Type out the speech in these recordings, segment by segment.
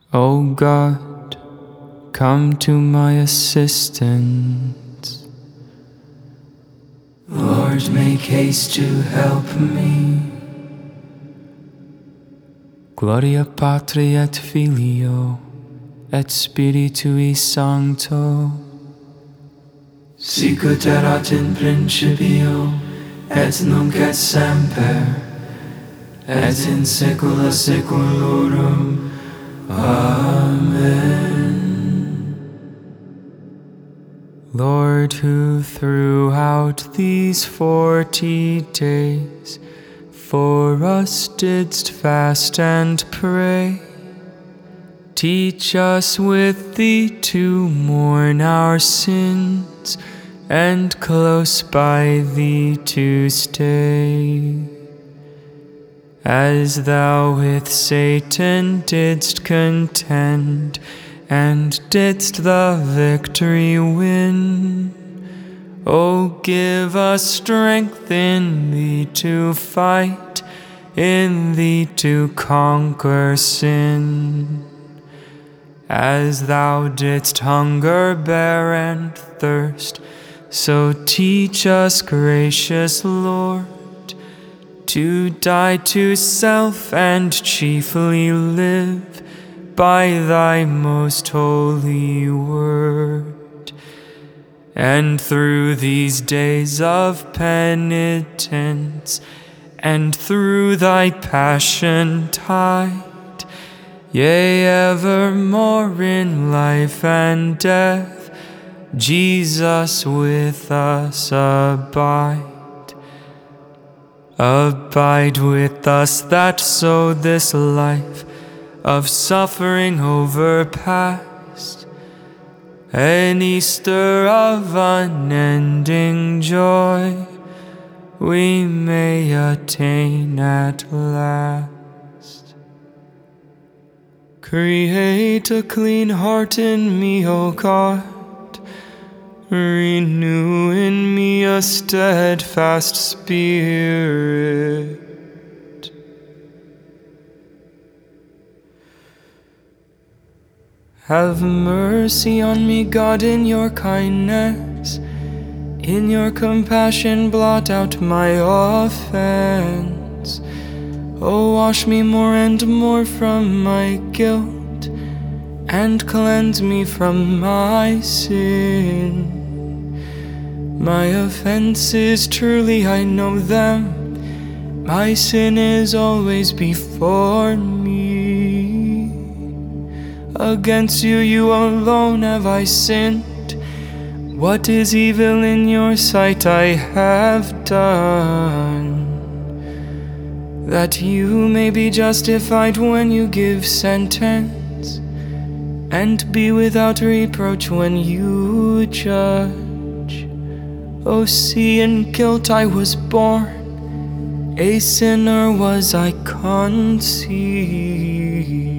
O God, come to my assistance. Lord, make haste to help me. Gloria Patri et Filio et Spiritui Sancto. Sicut erat in principio, et nunc et semper, et in saecula saeculorum. Amen. Lord, who throughout these 40 days for us didst fast and pray, teach us with thee to mourn our sins, and close by thee to stay. As thou with Satan didst contend, and didst the victory win, O give us strength in thee to fight, in thee to conquer sin. As thou didst hunger bear and thirst, so teach us, gracious Lord, to die to self and chiefly live by thy most holy word. And through these days of penitence, and through thy passion tide, yea, evermore in life and death, Jesus with us abide. Abide with us, that so this life of suffering overpast, an Easter of unending joy we may attain at last. Create a clean heart in me, O God. Renew in me a steadfast spirit. Have mercy on me, God, in your kindness. In your compassion blot out my offense. Oh, wash me more and more from my guilt, and cleanse me from my sin. My offenses, truly I know them. My sin is always before me. Against you, you alone have I sinned. What is evil in your sight I have done, that you may be justified when you give sentence, and be without reproach when you judge. O see, in guilt I was born, a sinner was I conceived.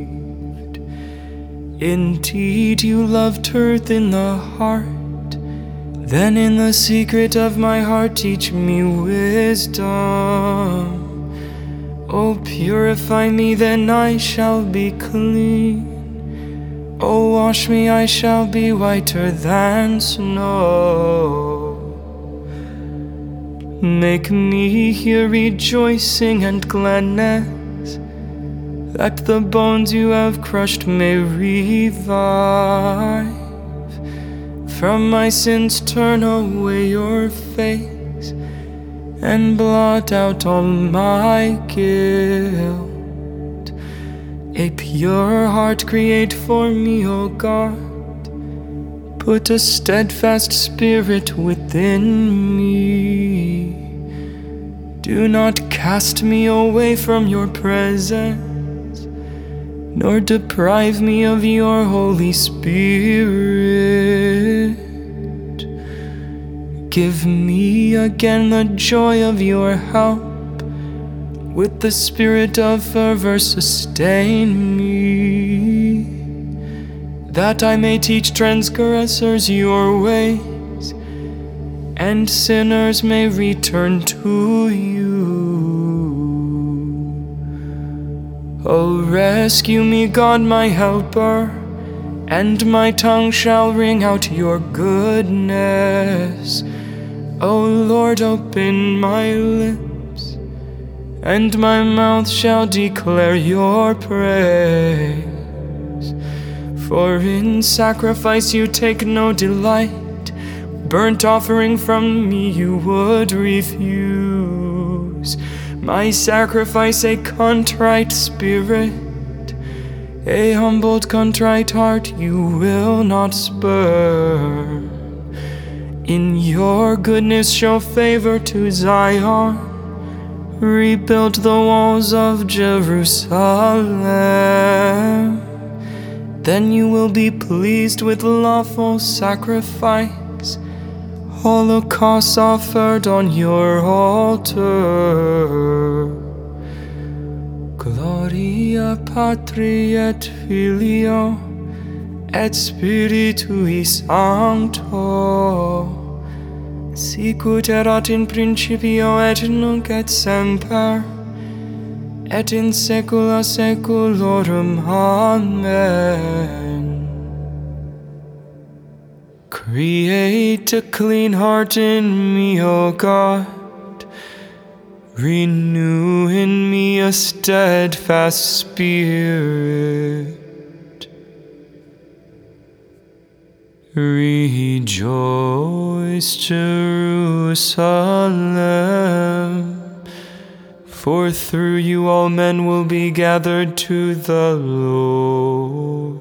Indeed, you loved truth in the heart. Then in the secret of my heart teach me wisdom. O purify me, then I shall be clean. O wash me, I shall be whiter than snow. Make me hear rejoicing and gladness, that the bones you have crushed may revive. From my sins turn away your face, and blot out all my guilt. A pure heart create for me, O God. Put a steadfast spirit within me. Do not cast me away from your presence, nor deprive me of your Holy Spirit. Give me again the joy of your help. With the spirit of fervor sustain me, that I may teach transgressors your ways, and sinners may return to you. Oh, rescue me, God, my helper, and my tongue shall ring out your goodness. O Lord, open my lips, and my mouth shall declare your praise. For in sacrifice you take no delight, burnt offering from me you would refuse. My sacrifice a contrite spirit, a humbled contrite heart you will not spurn. In your goodness show favor to Zion, rebuild the walls of Jerusalem. Then you will be pleased with lawful sacrifice, holocausts offered on your altar. Gloria Patri et Filio et Spiritui Sancto, sicut erat in principio et nunc et semper, et in saecula saeculorum. Amen. Create a clean heart in me, O God. Renew in me a steadfast spirit. Rejoice, Jerusalem, for through you all men will be gathered to the Lord.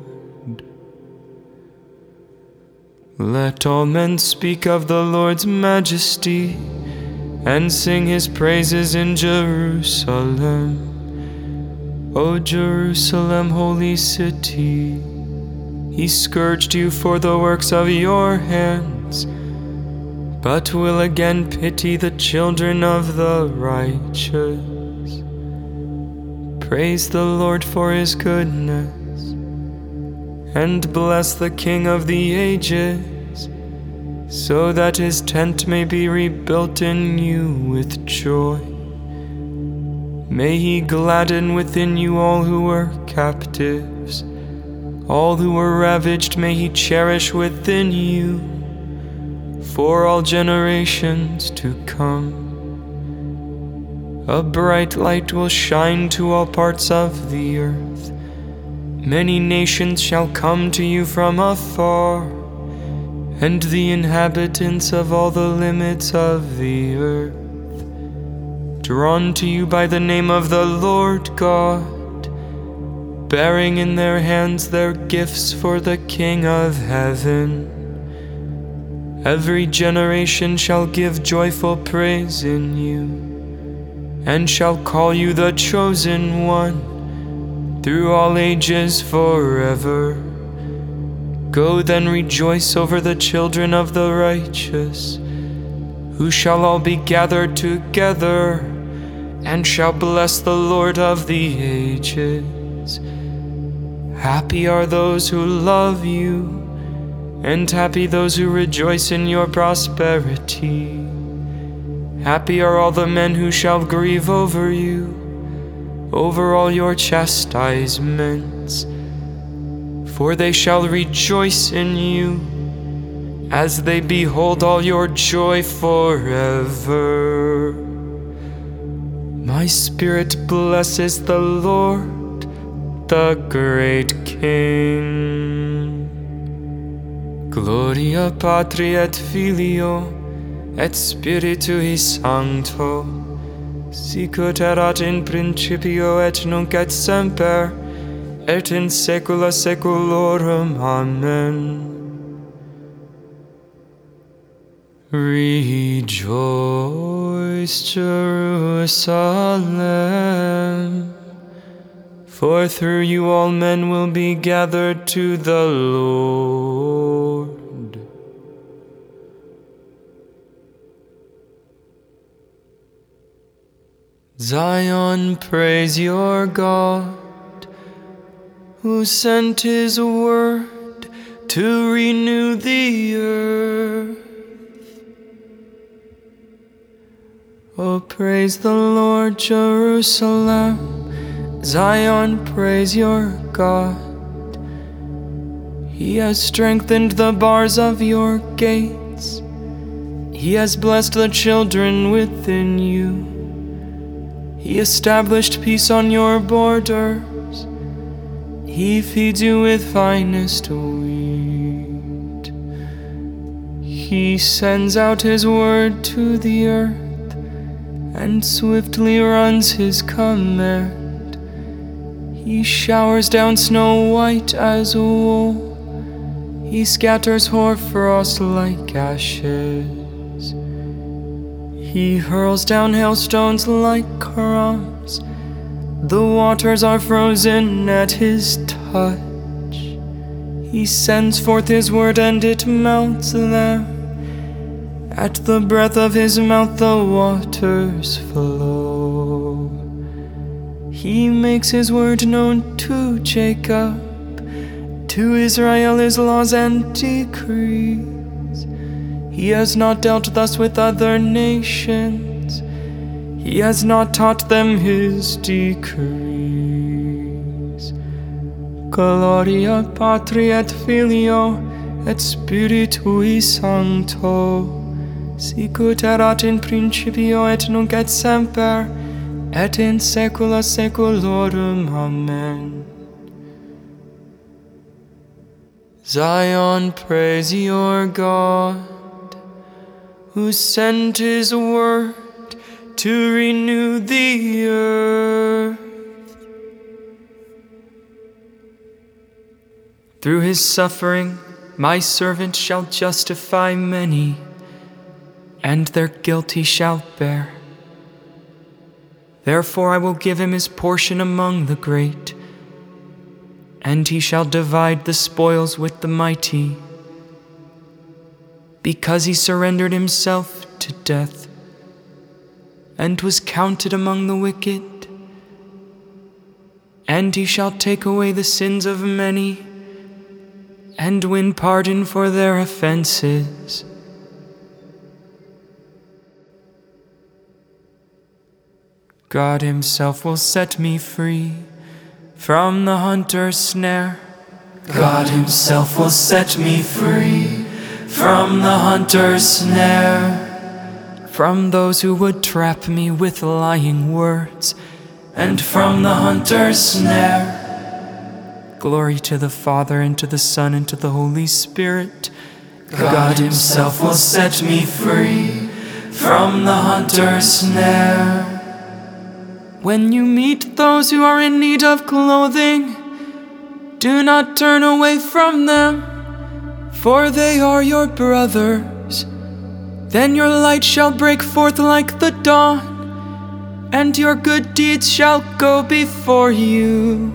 Let all men speak of the Lord's majesty and sing his praises in Jerusalem. O Jerusalem, holy city, he scourged you for the works of your hands, but will again pity the children of the righteous. Praise the Lord for his goodness, and bless the King of the ages, so that his tent may be rebuilt in you with joy. May he gladden within you all who were captives. All who were ravaged may he cherish within you, for all generations to come. A bright light will shine to all parts of the earth. Many nations shall come to you from afar, and the inhabitants of all the limits of the earth, drawn to you by the name of the Lord God, bearing in their hands their gifts for the King of heaven. Every generation shall give joyful praise in you, and shall call you the chosen one, through all ages forever. Go then, rejoice over the children of the righteous, who shall all be gathered together, and shall bless the Lord of the ages. Happy are those who love you, and happy those who rejoice in your prosperity. Happy are all the men who shall grieve over you, over all your chastisements, for they shall rejoice in you, as they behold all your joy forever. My spirit blesses the Lord, the great King. Gloria Patri et Filio et Spiritui Sancto, sicut erat in principio et nunc et semper, et in saecula saeculorum. Amen. Rejoice, Jerusalem, for through you all men will be gathered to the Lord. Zion, praise your God, who sent his word to renew the earth. Oh, praise the Lord, Jerusalem. Zion, praise your God. He has strengthened the bars of your gates. He has blessed the children within you. He established peace on your borders. He feeds you with finest wheat. He sends out his word to the earth and swiftly runs his command. He showers down snow white as wool. He scatters hoarfrost like ashes. He hurls down hailstones like crumbs. The waters are frozen at his touch. He sends forth his word and it melts them. At the breath of his mouth the waters flow. He makes his word known to Jacob, to Israel his laws and decrees. He has not dealt thus with other nations. He has not taught them his decrees. Gloria Patri et Filio et Spiritui Sancto, sicut erat in principio et nunc et semper, et in saecula saeculorum. Amen. Zion, praise your God, who sent his word to renew the earth. Through his suffering, my servant shall justify many, and their guilt he shall bear. Therefore I will give him his portion among the great, and he shall divide the spoils with the mighty, because he surrendered himself to death and was counted among the wicked. And he shall take away the sins of many and win pardon for their offenses. God himself will set me free from the hunter's snare. God himself will set me free from the hunter's snare. From those who would trap me with lying words, and from the hunter's snare. Glory to the Father, and to the Son, and to the Holy Spirit. God himself will set me free from the hunter's snare. When you meet those who are in need of clothing, do not turn away from them, for they are your brothers. Then your light shall break forth like the dawn, and your good deeds shall go before you.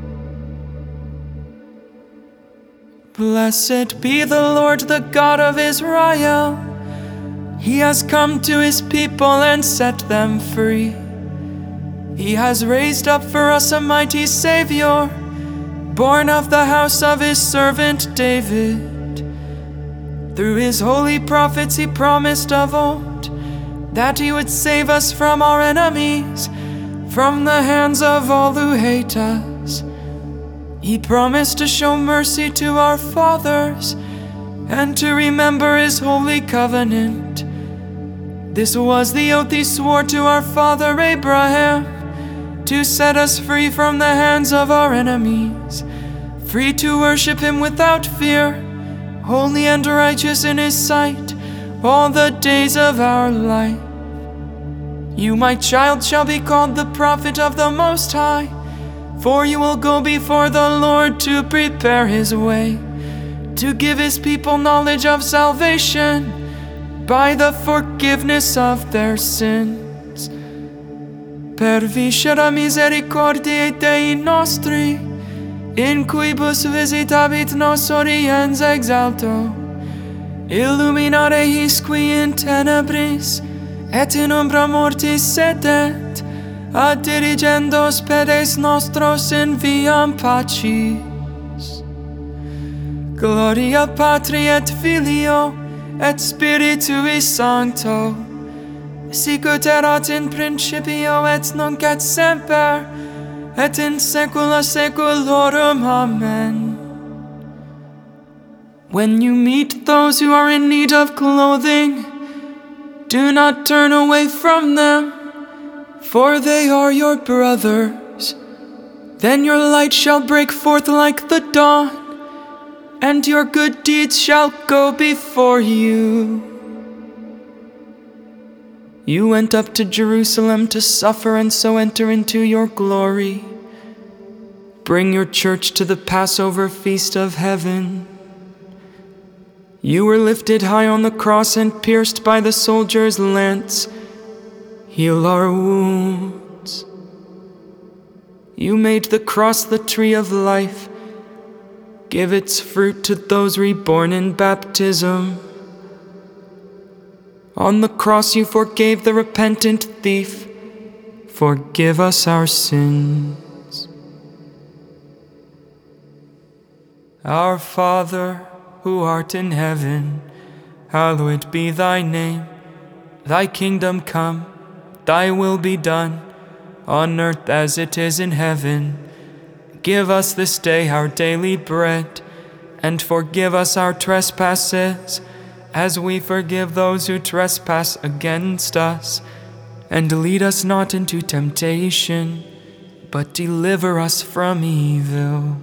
Blessed be the Lord, the God of Israel. He has come to his people and set them free. He has raised up for us a mighty Savior, born of the house of his servant David. Through his holy prophets he promised of old that he would save us from our enemies, from the hands of all who hate us. He promised to show mercy to our fathers and to remember his holy covenant. This was the oath he swore to our father Abraham, to set us free from the hands of our enemies, free to worship him without fear, holy and righteous in his sight, all the days of our life. You, my child, shall be called the prophet of the Most High, for you will go before the Lord to prepare his way, to give his people knowledge of salvation by the forgiveness of their sins. Per viscera misericordiae Dei nostri, in cuibus visitabit nos oriens exalto, illuminare hisqui in tenebris, et in umbra mortis sedet, ad dirigendos pedes nostros in viam pacis. Gloria Patri et Filio et Spiritui Sancto, sicut erat in principio et nunc et semper, et in saecula saeculorum. Amen. When you meet those who are in need of clothing, do not turn away from them, for they are your brothers. Then your light shall break forth like the dawn, and your good deeds shall go before you. You went up to Jerusalem to suffer and so enter into your glory. Bring your church to the Passover feast of heaven. You were lifted high on the cross and pierced by the soldier's lance. Heal our wounds. You made the cross the tree of life. Give its fruit to those reborn in baptism. On the cross you forgave the repentant thief. Forgive us our sins. Our Father, who art in heaven, hallowed be thy name. Thy kingdom come, thy will be done, on earth as it is in heaven. Give us this day our daily bread, and forgive us our trespasses, as we forgive those who trespass against us. And lead us not into temptation, but deliver us from evil.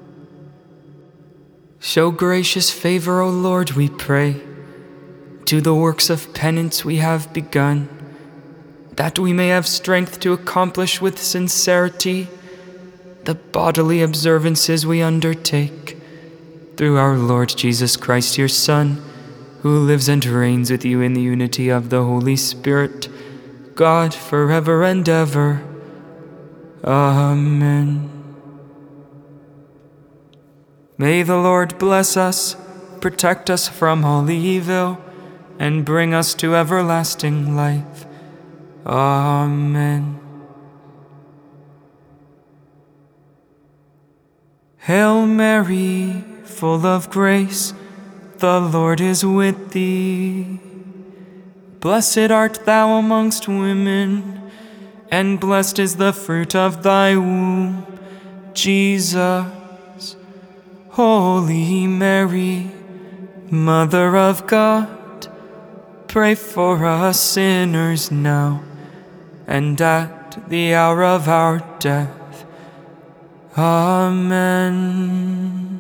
Show gracious favor, O Lord, we pray, to the works of penance we have begun, that we may have strength to accomplish with sincerity the bodily observances we undertake, through our Lord Jesus Christ, your Son, who lives and reigns with you in the unity of the Holy Spirit, God, forever and ever. Amen. May the Lord bless us, protect us from all evil, and bring us to everlasting life. Amen. Hail Mary, full of grace, the Lord is with thee. Blessed art thou amongst women, and blessed is the fruit of thy womb, Jesus. Holy Mary, Mother of God, pray for us sinners now, and at the hour of our death. Amen.